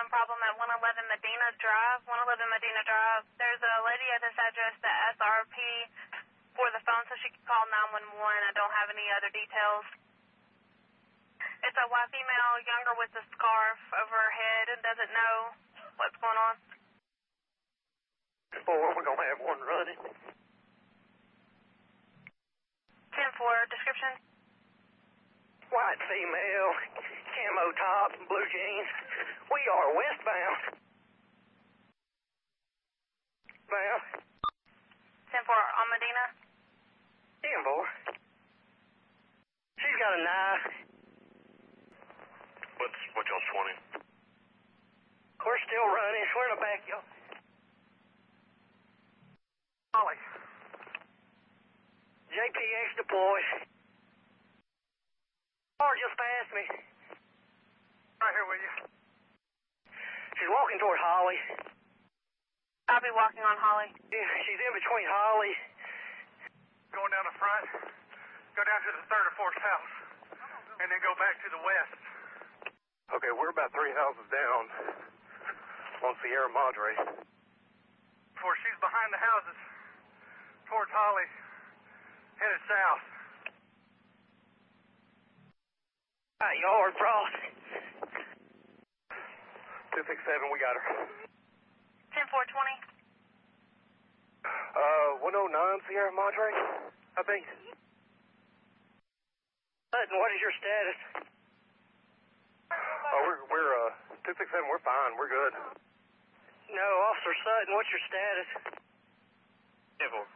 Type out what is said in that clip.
problem at 111 Medina Drive. 111 Medina Drive. There's a lady at this address that SRP for the phone so she can call 911. I don't have any other details. It's a white female, younger with a scarf over her head and doesn't know what's going on. 4, we're going to have one running. 10-4, description? White female, camo top, blue jeans. We are westbound. Ma'am? 10-4, on Medina? 10-4. She's got a knife. What y'all's 20? We're still running. We're in the backyard. Holly. JPX deployed. Car just passed me. Right here with you. She's walking toward Holly. I'll be walking on Holly. Yeah, she's in between Holly. Going down the front, go down to the third or fourth house, and then go back to the west. Okay, we're about 3 houses down on Sierra Madre. Before she's behind the houses, towards Holly, headed south. Yard cross. 267, we got her. 10-4-20. 109 Sierra Madre, I think. Sutton, what is your status? We're 267, we're fine, we're good. No, Officer Sutton, what's your status? 10-4.